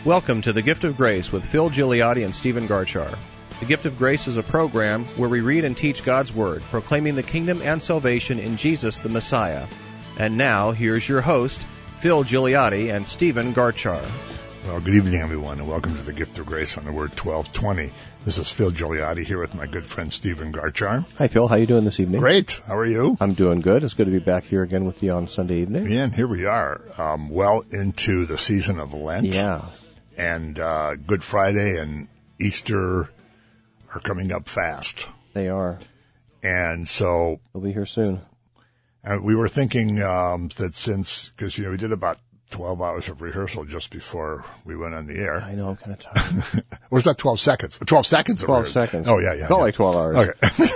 Welcome to The Gift of Grace with Phil Gigliotti and Stephen Garchar. The Gift of Grace is a program where we read and teach God's Word, proclaiming the kingdom and salvation in Jesus the Messiah. And now, here's your host, Phil Gigliotti and Stephen Garchar. Well, good evening, everyone, and welcome to The Gift of Grace on the Word 1220. This is Phil Gigliotti here with my good friend Stephen Garchar. Hi, Phil. How you doing this evening? Great. How are you? I'm doing good. It's good to be back here again with you on Sunday evening. Yeah, and here we are, well into the season of Lent. Yeah. And Good Friday and Easter are coming up fast. They are. And so They'll be here soon. We were thinking that since, because, we did about 12 hours of rehearsal just before we went on the air. I know, I'm kind of tired. Or is that 12 seconds? 12 seconds of 12 rehearsal. seconds. Oh, yeah. Felt like 12 hours.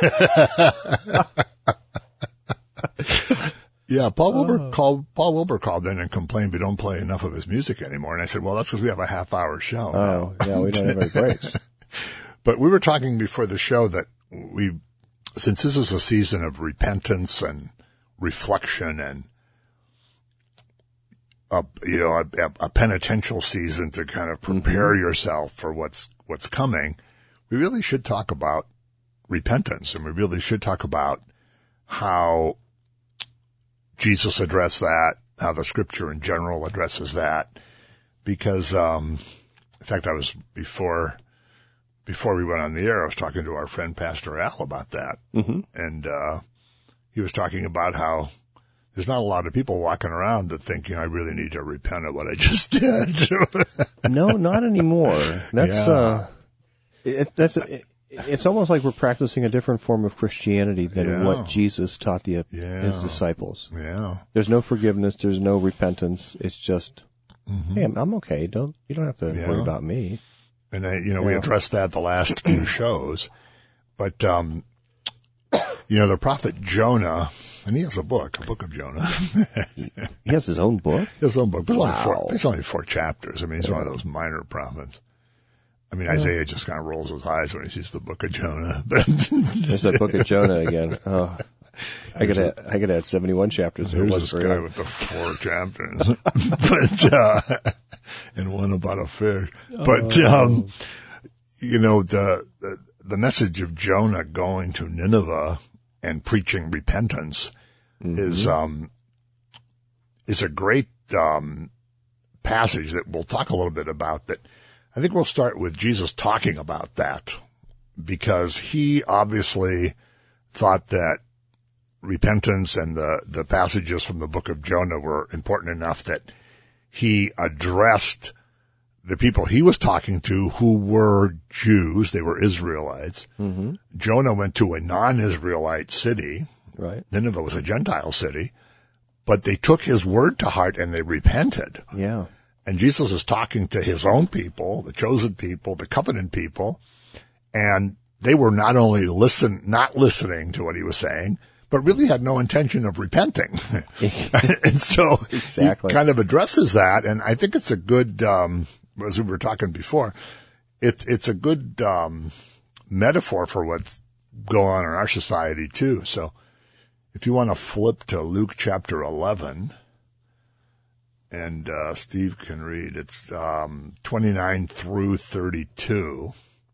Okay. Yeah, Paul Wilbur called in and complained we don't play enough of his music anymore. And I said, well, that's because we have a half-hour show. Oh, yeah, we don't have any breaks. But we were talking before the show that since this is a season of repentance and reflection and a penitential season to kind of prepare yourself for what's coming, we really should talk about repentance, and we really should talk about how Jesus addressed that, how the Scripture in general addresses that, because in fact, I was before we went on the air, I was talking to our friend Pastor Al about that, and he was talking about how there's not a lot of people walking around that think, I really need to repent of what I just did. No, not anymore. It's almost like we're practicing a different form of Christianity than what Jesus taught his disciples. Yeah. There's no forgiveness. There's no repentance. It's just, hey, I'm okay. You don't have to worry about me. And we addressed that the last few shows, but the prophet Jonah, and he has a book of Jonah. He has his own book? His own book. Wow. There's only 4 chapters. I mean, he's one of those minor prophets. I mean, Isaiah just kind of rolls his eyes when he sees the book of Jonah. But there's that book of Jonah again. Oh, I could add 71 chapters. There's this guy with the 4 chapters, but and one about a fish. But the message of Jonah going to Nineveh and preaching repentance is a great passage that we'll talk a little bit about. That I think we'll start with Jesus talking about that, because he obviously thought that repentance and the passages from the book of Jonah were important enough that he addressed the people he was talking to who were Jews. They were Israelites. Jonah went to a non-Israelite city. Right. Nineveh was a Gentile city, but they took his word to heart and they repented. Yeah. And Jesus is talking to his own people, the chosen people, the covenant people, and they were not only not listening to what he was saying, but really had no intention of repenting. And so exactly. He kind of addresses that, and I think it's a good, as we were talking before, it's a good metaphor for what's going on in our society too. So if you want to flip to Luke chapter 11, and Steve can read, it's 29 through 32.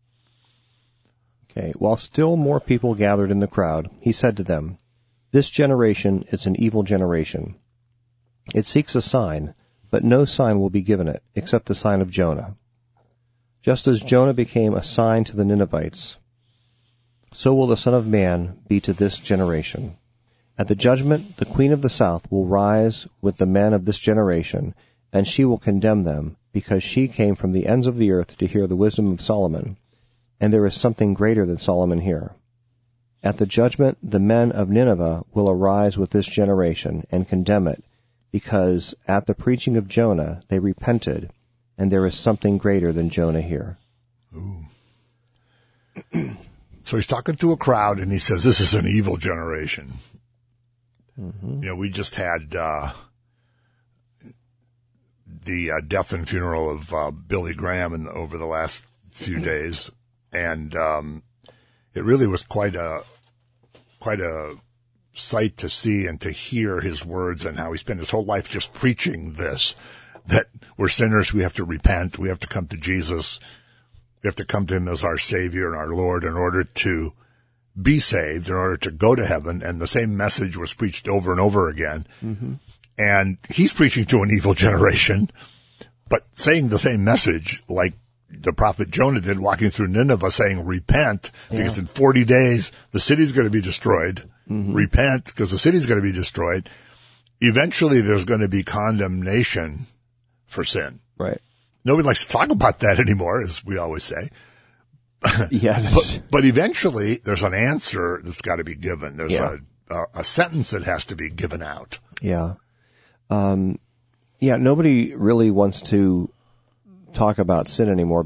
Okay. While still more people gathered in the crowd, he said to them, "This generation is an evil generation. It seeks a sign, but no sign will be given it, except the sign of Jonah. Just as Jonah became a sign to the Ninevites, so will the Son of Man be to this generation. At the judgment, the queen of the south will rise with the men of this generation, and she will condemn them, because she came from the ends of the earth to hear the wisdom of Solomon, and there is something greater than Solomon here. At the judgment, the men of Nineveh will arise with this generation and condemn it, because at the preaching of Jonah they repented, and there is something greater than Jonah here." Ooh. So he's talking to a crowd, and he says, this is an evil generation. We just had the death and funeral of Billy Graham over the last few days, and it really was quite a sight to see and to hear his words and how he spent his whole life just preaching this. that we're sinners, we have to repent, we have to come to Jesus, we have to come to him as our Savior and our Lord in order to be saved, in order to go to heaven. And the same message was preached over and over again. Mm-hmm. And he's preaching to an evil generation, but saying the same message like the prophet Jonah did, walking through Nineveh saying, repent, because in 40 days the city's going to be destroyed. Mm-hmm. Repent, because the city's going to be destroyed. Eventually there's going to be condemnation for sin. Right. Nobody likes to talk about that anymore, as we always say. Yeah. But eventually there's an answer that's got to be given. There's a sentence that has to be given out. Yeah. Nobody really wants to talk about sin anymore.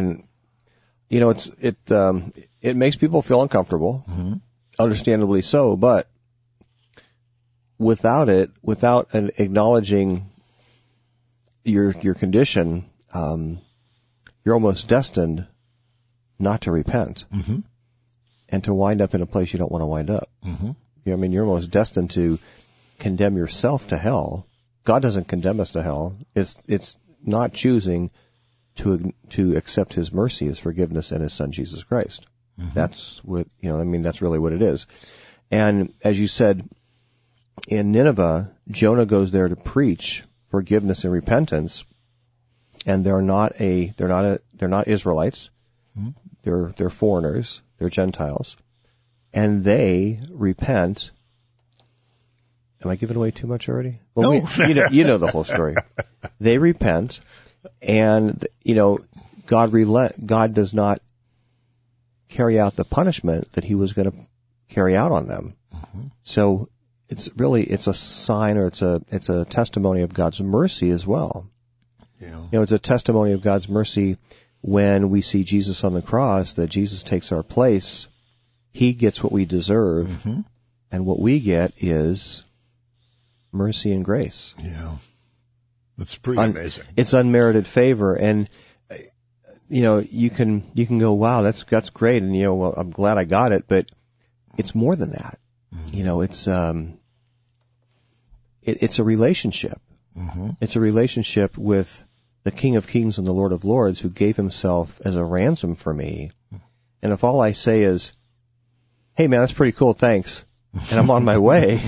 It makes people feel uncomfortable, mm-hmm. understandably so, but without acknowledging your condition, you're almost destined not to repent, mm-hmm. and to wind up in a place you don't want to wind up. Mm-hmm. You're almost destined to condemn yourself to hell. God doesn't condemn us to hell. It's not choosing to accept his mercy, his forgiveness, and his son Jesus Christ. Mm-hmm. That's what, that's really what it is. And as you said, in Nineveh, Jonah goes there to preach forgiveness and repentance, and they're not Israelites. Mm-hmm. They're foreigners. They're Gentiles. And they repent. Am I giving away too much already? Well, no. you know the whole story. They repent, and, God does not carry out the punishment that he was going to carry out on them. Mm-hmm. So it's a sign, or it's a testimony of God's mercy as well. Yeah. It's a testimony of God's mercy when we see Jesus on the cross, that Jesus takes our place. He gets what we deserve, mm-hmm. and what we get is mercy and grace. Yeah. That's pretty amazing. It's unmerited favor, and you can go, wow, that's great, and well, I'm glad I got it, but it's more than that. Mm-hmm. It's a relationship. Mm-hmm. It's a relationship with the King of Kings and the Lord of Lords, who gave himself as a ransom for me. And if all I say is, hey man, that's pretty cool, thanks, and I'm on my way,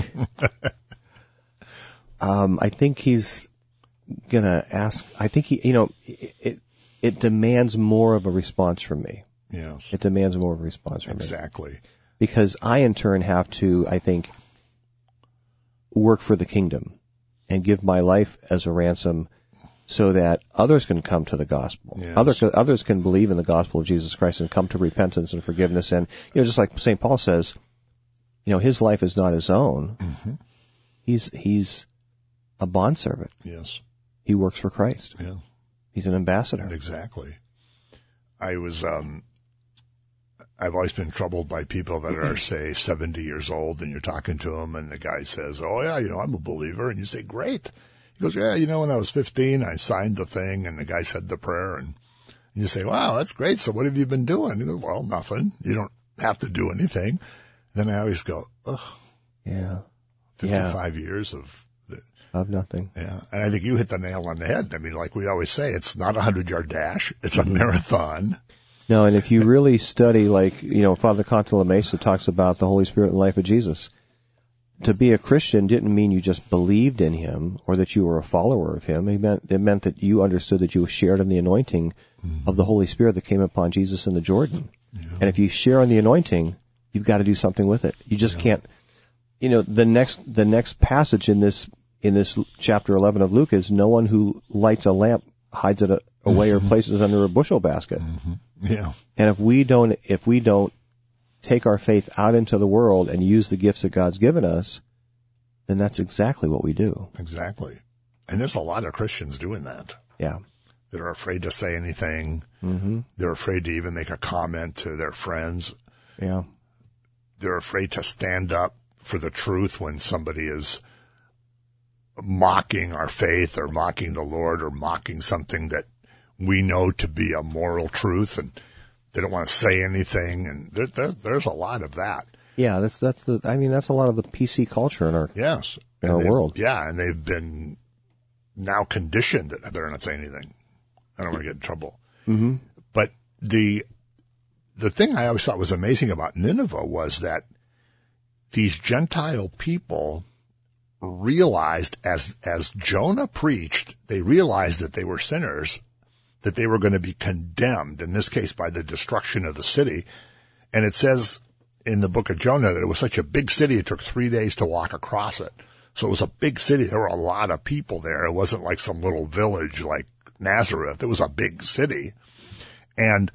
I think he's gonna ask. I think it demands more of a response from me. Yes, it demands more of a response from me. Exactly, because I in turn have to, I think, work for the kingdom and give my life as a ransom, so that others can come to the gospel. Yes. Others can believe in the gospel of Jesus Christ and come to repentance and forgiveness. And just like St. Paul says, his life is not his own. Mm-hmm. He's a bondservant. Yes. He works for Christ. Yeah. He's an ambassador. Exactly. I've always been troubled by people that are, say, 70 years old, and you're talking to them, and the guy says, oh yeah, I'm a believer. And you say, great. He goes, yeah, when I was 15, I signed the thing, and the guy said the prayer, and you say, wow, that's great. So what have you been doing? He goes, well, nothing. You don't have to do anything. Then I always go, ugh. Yeah. 55 years of nothing. Yeah. And I think you hit the nail on the head. Like we always say, it's not a 100-yard dash. It's a marathon. No, and if you really study, Father Cantala Mesa talks about the Holy Spirit and life of Jesus, to be a Christian didn't mean you just believed in him or that you were a follower of him. It meant that you understood that you shared in the anointing of the Holy Spirit that came upon Jesus in the Jordan. Yeah. And if you share in the anointing, you've got to do something with it. You just can't. The next passage in this chapter 11 of Luke is, no one who lights a lamp hides it away or places it under a bushel basket. Mm-hmm. Yeah. And if we don't take our faith out into the world and use the gifts that God's given us, then that's exactly what we do. Exactly. And there's a lot of Christians doing that. Yeah. That are afraid to say anything. Mm-hmm. They're afraid to even make a comment to their friends. Yeah. They're afraid to stand up for the truth when somebody is mocking our faith or mocking the Lord or mocking something that we know to be a moral truth, and they don't want to say anything, and there's a lot of that. Yeah, that's a lot of the PC culture in our yes in our world. Yeah, and they've been now conditioned that I better not say anything. I don't want to get in trouble. Mm-hmm. But the thing I always thought was amazing about Nineveh was that these Gentile people realized, as Jonah preached, they realized that they were sinners, that they were going to be condemned, in this case by the destruction of the city. And it says in the book of Jonah that it was such a big city, it took 3 days to walk across it. So it was a big city. There were a lot of people there. It wasn't like some little village like Nazareth. It was a big city. And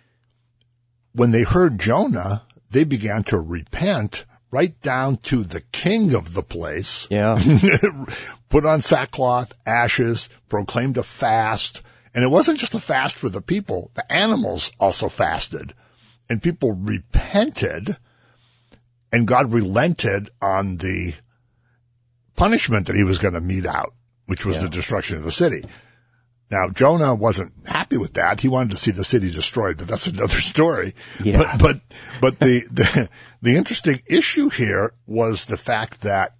when they heard Jonah, they began to repent, right down to the king of the place. Yeah. Put on sackcloth, ashes, proclaimed a fast. And it wasn't just a fast for the people. The animals also fasted. And people repented, and God relented on the punishment that he was going to mete out, which was the destruction of the city. Now, Jonah wasn't happy with that. He wanted to see the city destroyed, but that's another story. Yeah. But the interesting issue here was the fact that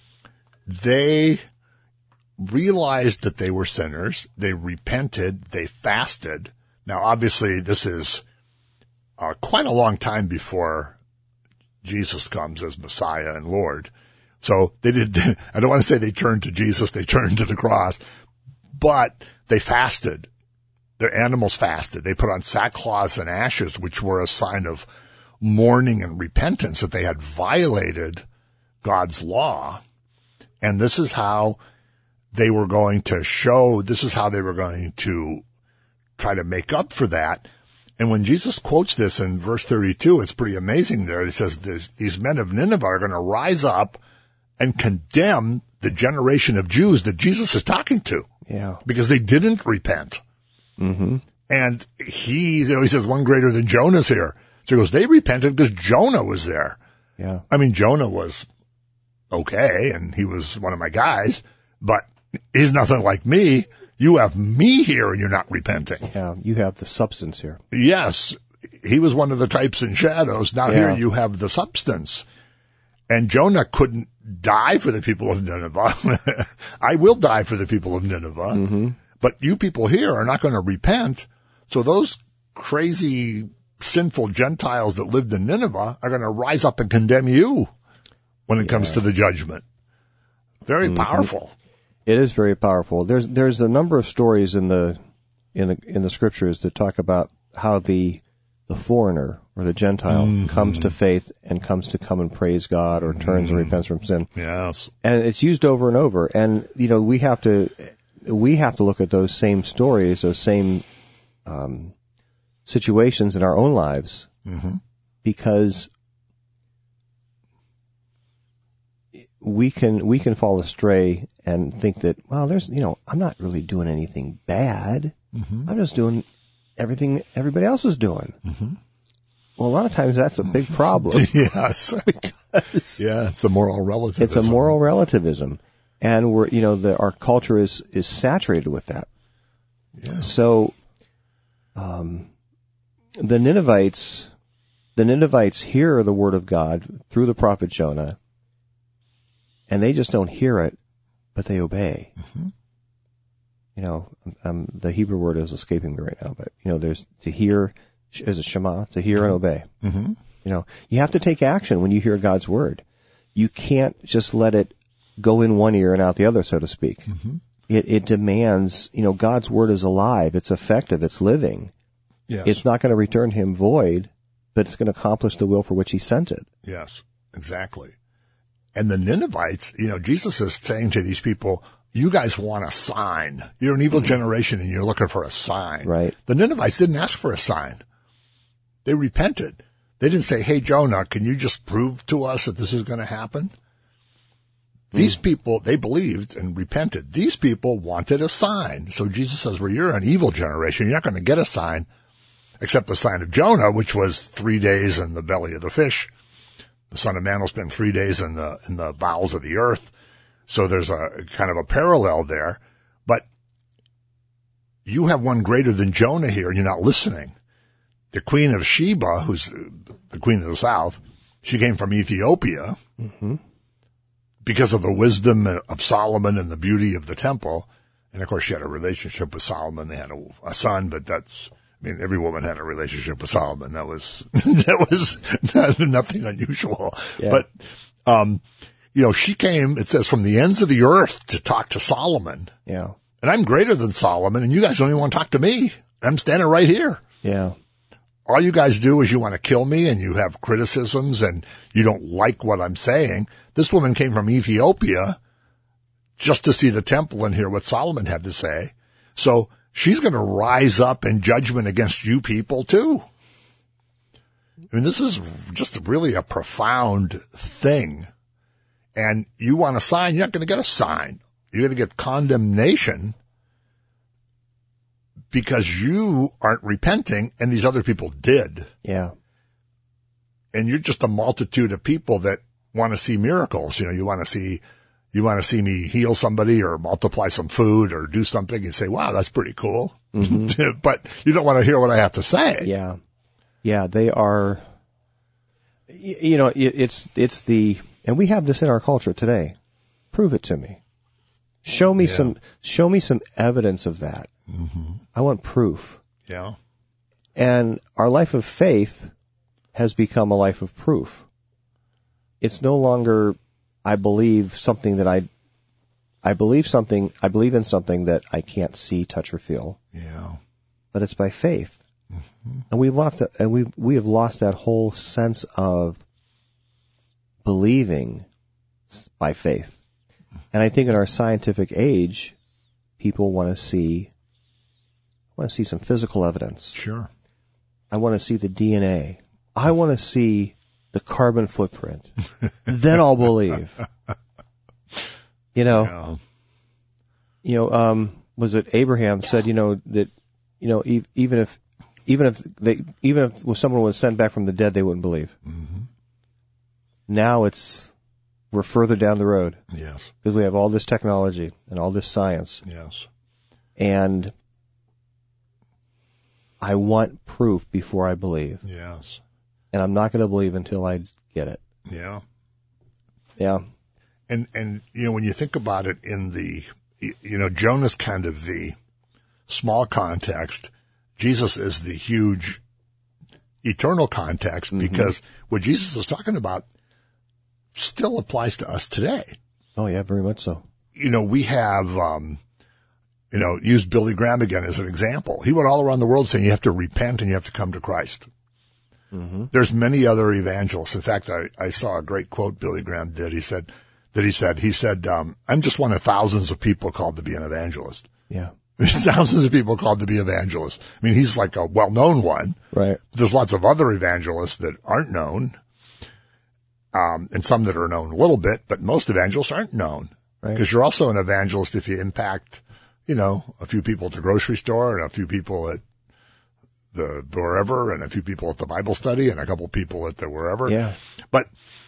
they realized that they were sinners. They repented. They fasted. Now, obviously, this is quite a long time before Jesus comes as Messiah and Lord. So they did, I don't want to say they turned to Jesus, they turned to the cross, but they fasted. Their animals fasted. They put on sackcloth and ashes, which were a sign of mourning and repentance that they had violated God's law. And this is how they were going to show, this is how they were going to try to make up for that. And when Jesus quotes this in verse 32, it's pretty amazing there. He says, these men of Nineveh are going to rise up and condemn the generation of Jews that Jesus is talking to. Yeah. Because they didn't repent. Mm-hmm. And he says one greater than Jonah's here. So he goes, they repented because Jonah was there. Yeah. I mean, Jonah was okay, and he was one of my guys, but he's nothing like me. You have me here and you're not repenting. Yeah, you have the substance here. Yes, he was one of the types and shadows. Now here you have the substance. And Jonah couldn't die for the people of Nineveh. I will die for the people of Nineveh. Mm-hmm. But you people here are not going to repent. So those crazy, sinful Gentiles that lived in Nineveh are going to rise up and condemn you when it comes to the judgment. Very powerful. It is very powerful. There's a number of stories in the scriptures that talk about how the foreigner or the Gentile comes to faith and comes to come and praise God or turns and repents from sin. Yes. And it's used over and over. And we have to look at those same stories, those same situations in our own lives, because we can fall astray and think that, well, I'm not really doing anything bad. I'm just doing everything everybody else is doing. Well, a lot of times that's a big problem. Yes. It's a moral relativism. It's a moral relativism. And our culture is saturated with that. Yeah. So, the Ninevites hear the word of God through the prophet Jonah, and they just don't hear it, but they obey. The Hebrew word is escaping me right now, but there's to hear as a shema, to hear and obey. You have to take action when you hear God's word. You can't just let it go in one ear and out the other, so to speak. It demands, God's word is alive, it's effective, it's living. Yes. It's not going to return him void, but it's going to accomplish the will for which he sent it. Yes, exactly. And the Ninevites, Jesus is saying to these people, you guys want a sign. You're an evil generation and you're looking for a sign. Right. The Ninevites didn't ask for a sign. They repented. They didn't say, hey, Jonah, can you just prove to us that this is going to happen? These people, they believed and repented. These people wanted a sign. So Jesus says, well, you're an evil generation. You're not going to get a sign except the sign of Jonah, which was 3 days in the belly of the fish. The Son of Man will spend 3 days in the bowels of the earth. So there's a kind of a parallel there. But you have one greater than Jonah here, and you're not listening. The Queen of Sheba, who's the Queen of the South, she came from Ethiopia because of the wisdom of Solomon and the beauty of the temple. And of course she had a relationship with Solomon. They had a son, but every woman had a relationship with Solomon. That was nothing unusual. Yeah. But, she came, it says, from the ends of the earth to talk to Solomon. Yeah. And I'm greater than Solomon, and you guys don't even want to talk to me. I'm standing right here. Yeah. All you guys do is you want to kill me, and you have criticisms, and you don't like what I'm saying. This woman came from Ethiopia just to see the temple and hear what Solomon had to say. So she's going to rise up in judgment against you people too. I mean, this is just really a profound thing. And you want a sign, you're not going to get a sign. You're going to get condemnation because you aren't repenting and these other people did. Yeah. And you're just a multitude of people that want to see miracles. You want to see me heal somebody or multiply some food or do something and say, wow, that's pretty cool. Mm-hmm. But you don't want to hear what I have to say. Yeah. Yeah, they are, and we have this in our culture today. Prove it to me. Show me some evidence of that. Mm-hmm. I want proof. Yeah. And our life of faith has become a life of proof. It's no longer, I believe in something that I that I can't see, touch, or feel. Yeah. But it's by faith. Mm-hmm. And we have lost that whole sense of believing by faith. And I think in our scientific age, people want to see some physical evidence. Sure. I want to see the DNA. I want to see the carbon footprint. Then I'll believe. Yeah. Was it Abraham said, that, even if someone was sent back from the dead, they wouldn't believe. Mm-hmm. Now we're further down the road. Yes. Because we have all this technology and all this science. Yes. And I want proof before I believe. Yes. And I'm not going to believe until I get it. Yeah. Yeah. And when you think about it in the, Jonah's kind of the small context, Jesus is the huge eternal context, because what Jesus is talking about still applies to us today. Oh yeah, very much so. We have, use Billy Graham again as an example. He went all around the world saying you have to repent and you have to come to Christ. Mm-hmm. There's many other evangelists. In fact, I saw a great quote Billy Graham did. He said, I'm just one of thousands of people called to be an evangelist. Yeah. There's thousands of people called to be evangelists. I mean, he's like a well-known one. Right. There's lots of other evangelists that aren't known, and some that are known a little bit, but most evangelists aren't known. Right. Because you're also an evangelist if you impact, a few people at the grocery store and a few people at the wherever and a few people at the Bible study and a couple people at the wherever. Yeah. But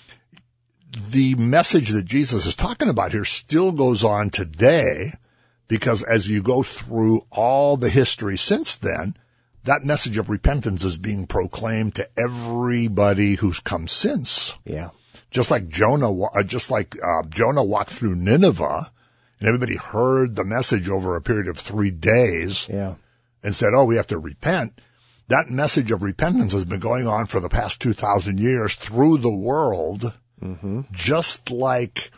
the message that Jesus is talking about here still goes on today, because as you go through all the history since then, that message of repentance is being proclaimed to everybody who's come since. Yeah. Just like Jonah walked through Nineveh, and everybody heard the message over a period of 3 days. Yeah. And said, we have to repent. That message of repentance has been going on for the past 2,000 years through the world, just like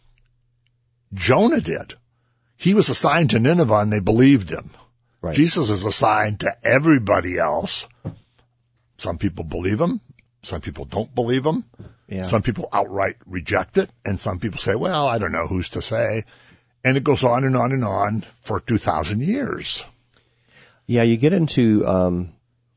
Jonah did. He was assigned to Nineveh and they believed him. Right. Jesus is assigned to everybody else. Some people believe him. Some people don't believe him. Yeah. Some people outright reject it. And some people say, well, I don't know, who's to say? And it goes on and on and on for 2,000 years. Yeah, you get into,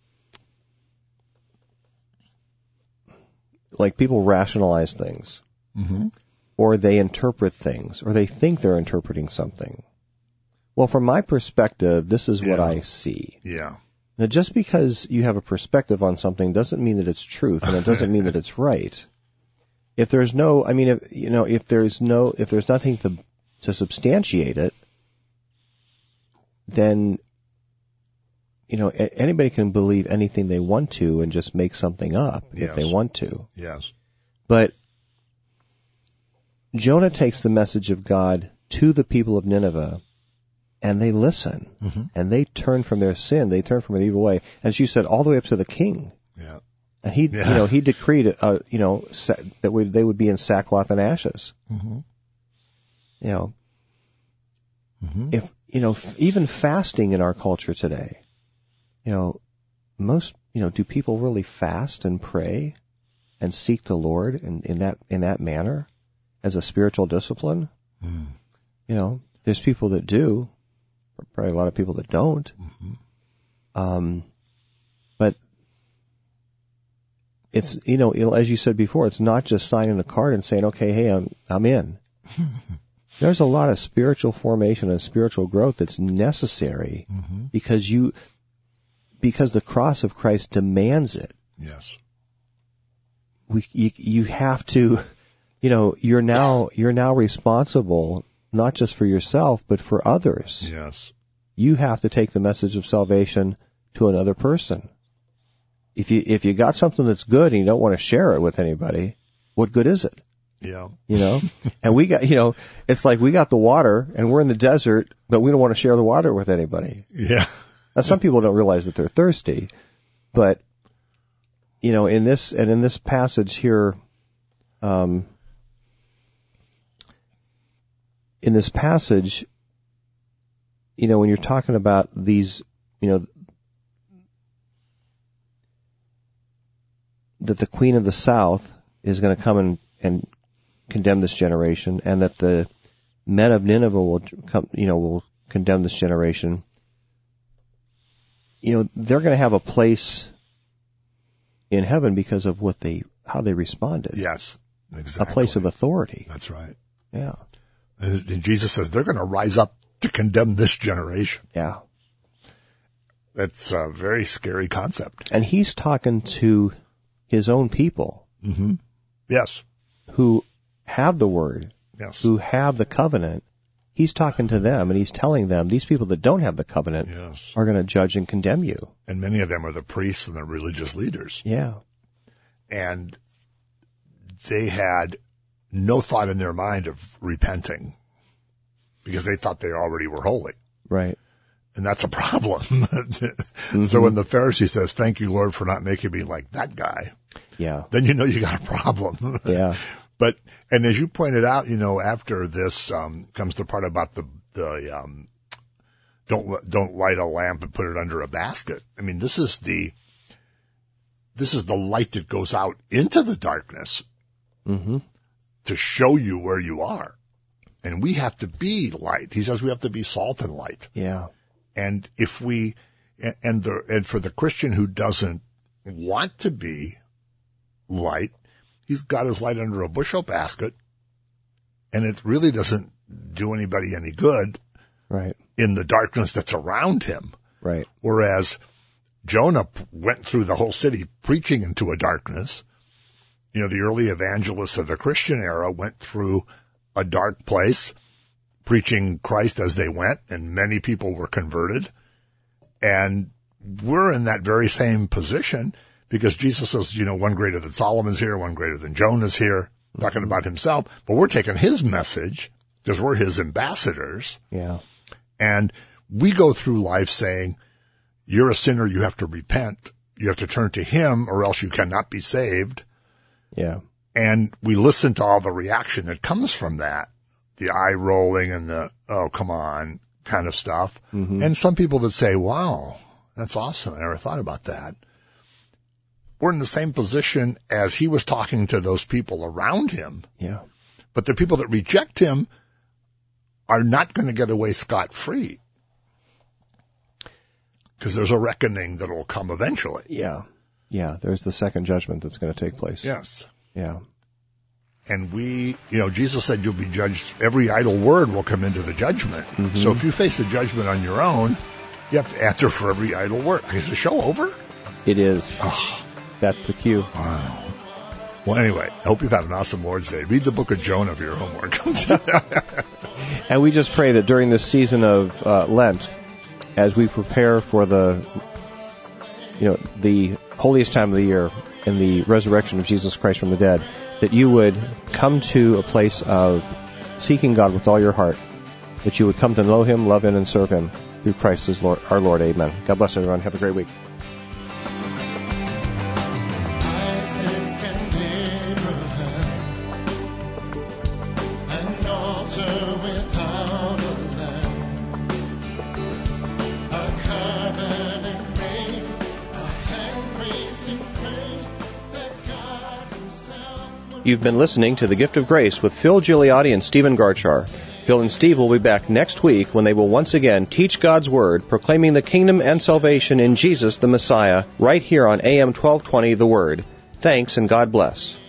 like people rationalize things. Mm-hmm. Or they interpret things, or they think they're interpreting something. Well, from my perspective, this is what I see. Yeah. Now, just because you have a perspective on something doesn't mean that it's truth, and it doesn't mean that it's right. If there's no, if there's nothing to substantiate it, then, anybody can believe anything they want to and just make something up if they want to. Yes. But Jonah takes the message of God to the people of Nineveh, and they listen, and they turn from their sin, they turn from an evil way. As you said, all the way up to the king. Yeah. And he decreed, that they would be in sackcloth and ashes. If, even fasting in our culture today, most, do people really fast and pray and seek the Lord in that manner as a spiritual discipline? There's people that do, probably a lot of people that don't. But it's, as you said before, it's not just signing a card and saying, okay, hey, I'm in. There's a lot of spiritual formation and spiritual growth that's necessary because the cross of Christ demands it. Yes. You have to, you're now responsible not just for yourself, but for others. Yes. You have to take the message of salvation to another person. If you got something that's good and you don't want to share it with anybody, what good is it? Yeah. And we got, it's like we got the water and we're in the desert, but we don't want to share the water with anybody. Yeah. Now, some people don't realize that they're thirsty, but, in this passage here, in this passage, when you're talking about these, that the Queen of the South is going to come and condemn this generation, and that the men of Nineveh will come, will condemn this generation. They're going to have a place in heaven because of how they responded. Yes, exactly. A place of authority. That's right. Yeah. And Jesus says they're going to rise up to condemn this generation. Yeah. That's a very scary concept. And he's talking to his own people. Yes. Who have the word. Yes. Who have the covenant. He's talking to them and he's telling them, these people that don't have the covenant are going to judge and condemn you. And many of them are the priests and the religious leaders. Yeah. And they had no thought in their mind of repenting because they thought they already were holy. Right. And that's a problem. So when the Pharisee says, thank you, Lord, for not making me like that guy, then you got a problem. Yeah. And as you pointed out, after this comes the part about the don't light a lamp and put it under a basket. I mean, this is the light that goes out into the darkness to show you where you are. And we have to be light. He says we have to be salt and light. Yeah. And if we, and for the Christian who doesn't want to be light, he's got his light under a bushel basket, and it really doesn't do anybody any good. Right. In the darkness that's around him. Right. Whereas Jonah went through the whole city preaching into a darkness. The early evangelists of the Christian era went through a dark place, preaching Christ as they went, and many people were converted. And we're in that very same position because Jesus says, one greater than Solomon's here, one greater than Jonah's here, talking about himself. But we're taking his message because we're his ambassadors. Yeah. And we go through life saying, you're a sinner, you have to repent. You have to turn to him or else you cannot be saved. Yeah. And we listen to all the reaction that comes from that. The eye rolling and the, oh, come on, kind of stuff. And some people that say, wow, that's awesome. I never thought about that. We're in the same position as he was talking to those people around him. Yeah. But the people that reject him are not going to get away scot-free. Because there's a reckoning that will come eventually. Yeah. Yeah. There's the second judgment that's going to take place. Yes. Yeah. And Jesus said you'll be judged. Every idle word will come into the judgment. So if you face the judgment on your own, you have to answer for every idle word. Is the show over? It is. Oh. That's the cue. Wow. Well, anyway, I hope you've had an awesome Lord's Day. Read the book of Jonah for your homework. And we just pray that during this season of Lent, as we prepare for the holiest time of the year and the resurrection of Jesus Christ from the dead, that you would come to a place of seeking God with all your heart, that you would come to know him, love him, and serve him through Christ as Lord, our Lord. Amen. God bless everyone. Have a great week. You've been listening to The Gift of Grace with Phil Gigliotti and Stephen Garchar. Phil and Steve will be back next week when they will once again teach God's Word, proclaiming the kingdom and salvation in Jesus the Messiah, right here on AM 1220 The Word. Thanks and God bless.